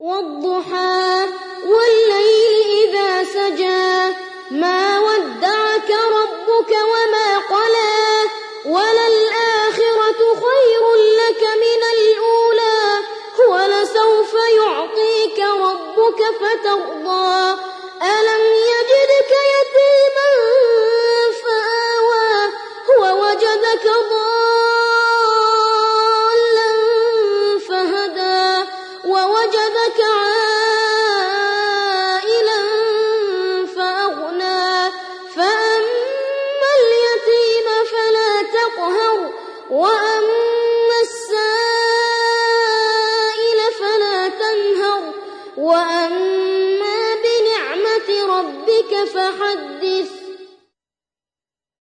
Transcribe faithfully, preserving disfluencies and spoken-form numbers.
والضحى والليل إذا سجى ما ودعك ربك وما قلى وللآخرة خير لك من الأولى ولسوف يعطيك ربك فترضى ألم يجدك يتيما فآوى ووجدك ضالا فهدى ووجدك عائلا فأغنى فأما اليتيم فلا تقهر وأما